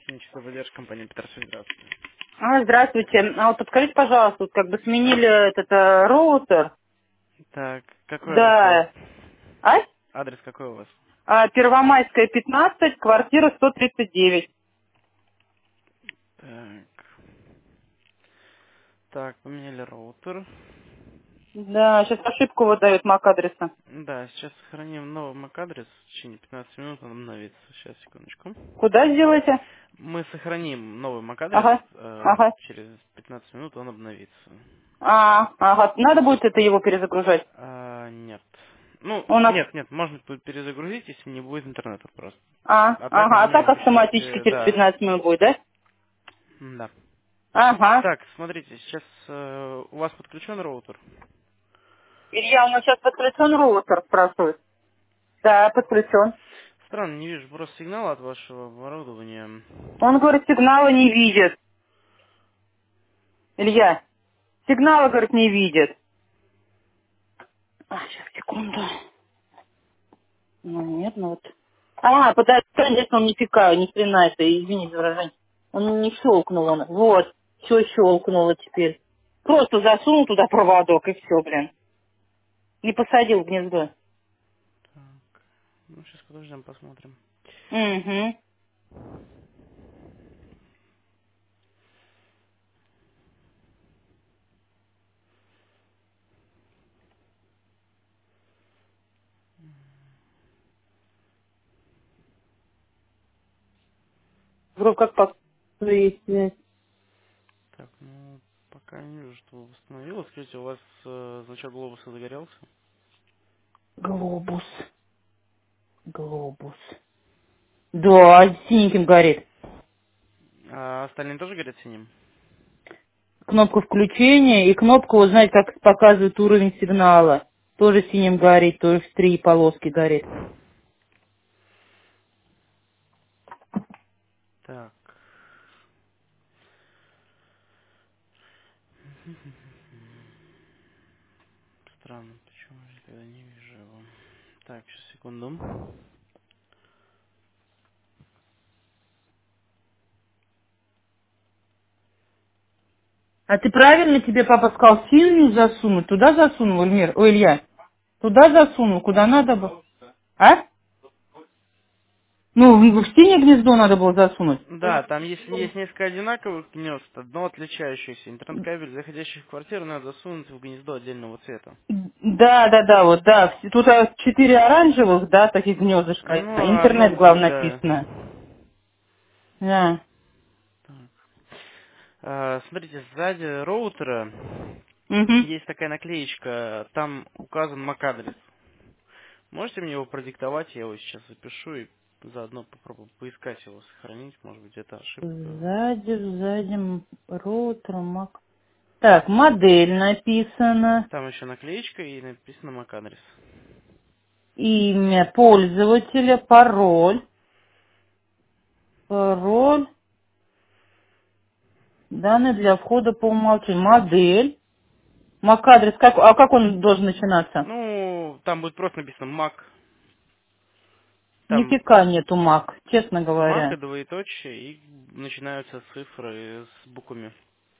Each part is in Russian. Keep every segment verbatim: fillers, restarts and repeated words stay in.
семь часов задержка, компания Петерсу, здравствуйте. А, здравствуйте. А вот подскажите, пожалуйста, вот как бы сменили этот э, роутер. Так, какой адрес у вас? Да. А? Адрес какой у вас? А, Первомайская, пятнадцать, квартира сто тридцать девять. Так, так, поменяли роутер. Да, сейчас ошибку выдает мак адреса. Да, сейчас сохраним новый мак-адрес. В течение пятнадцати минут он обновится. Сейчас, секундочку. Куда сделаете? Мы сохраним новый мак-адрес. Ага, э, ага. через пятнадцать минут он обновится. А, ага. Надо будет это его перезагружать? А, нет. Ну, У нас... нет, нет, можно будет перезагрузить, если не будет интернета просто. А, А так ага. А так автоматически обмениваетесь, через да. пятнадцать минут будет, да? Да. Ага. Так, смотрите, сейчас э, у вас подключен роутер. Илья, у нас сейчас подключен роутер, спрашивают. Да, подключен. Странно, не вижу просто сигнала от вашего оборудования. Он говорит, сигнала не видит. Илья, сигнала, говорит, не видит. А, сейчас, секунду. Ну, нет, ну вот. А, подожди, конечно, он не пикаю, ни хрена это, извини за выражение. Он не щелкнул, он. Вот, все щелкнуло теперь. Просто засунул туда проводок и все, блин. Не посадил в гнездо. Так, ну сейчас подождем, посмотрим. Угу. Вроде как по есть связь. Так, ну пока не вижу, что восстановилось. Скажите, у вас э, значок глобуса загорелся? Глобус. Глобус. Да, синеньким горит. А остальные тоже горят синим? Кнопка включения и кнопка, вот знаете, как показывает уровень сигнала. Тоже синим горит, тоже в три полоски горит. Так, странно, почему я тогда не вижу его. Так, сейчас, секунду. А ты правильно тебе папа сказал синюю засунуть? Туда засунул, Эльмир? Ой, Илья. Туда засунул, куда надо было. А? Ну, в в синее гнездо надо было засунуть. Да, там есть, есть несколько одинаковых гнезд, одно отличающееся. Интернет-кабель, заходящий в квартиру, надо засунуть в гнездо отдельного цвета. Да, да, да, вот, да. Тут а, четыре оранжевых, да, таких гнездышка. Ну, одно Интернет, будет, главное, да. написано. Да. Так. А, смотрите, сзади роутера Угу. есть такая наклеечка, там указан мак-адрес. Можете мне его продиктовать, я его сейчас запишу и заодно попробую поискать его, сохранить, может быть, это ошибка. Сзади, сзади, м, роутер, мак. Так, модель написано. Там еще наклеечка и написано мак-адрес. Имя пользователя, пароль. Пароль. Данные для входа по умолчанию. Модель. мак-адрес. Как, а как он должен начинаться? Ну, там будет просто написано мак. Там Нифига нету мак, честно мак и говоря. двоеточие, и начинаются цифры с буквами.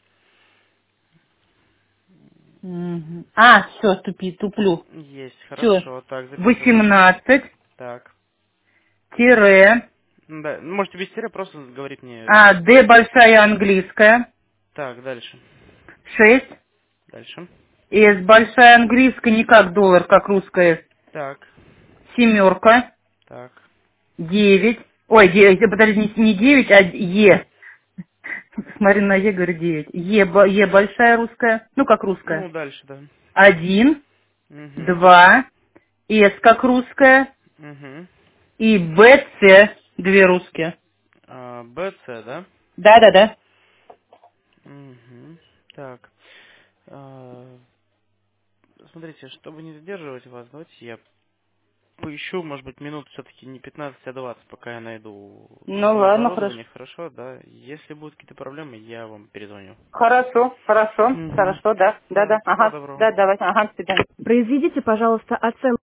Мгм. А, все, тупи, туплю. Есть, Все. хорошо, так, записываю. восемнадцать Так. тире. Ну да, ну, можете без тире просто говорить мне. А, Д большая английская. Так, дальше. шесть. Дальше. С большая английская, не как доллар, как русская. Так, Семерка. так. девять. Ой, девять, подожди, не, не девять, а Е. Смотри на Е, говорю девять. Е, бо- Е большая русская, ну как Ну, русская. дальше, да. Один, Угу. два, С как русская Угу. и Б, С, две русские. А, Б, С, да? Да, да, да. Угу. Так. А, смотрите, чтобы не задерживать вас, давайте я поищу, может быть, минут все-таки не пятнадцать, а двадцать, пока я найду Ну новое ладно, хорошо. оборудование, хорошо, да? Если будут какие-то проблемы, я вам перезвоню. Хорошо, хорошо, Угу. хорошо, да, да, Все, да, всего ага, доброго. да, давай, ага, до свидания. Произведите, пожалуйста, оценку.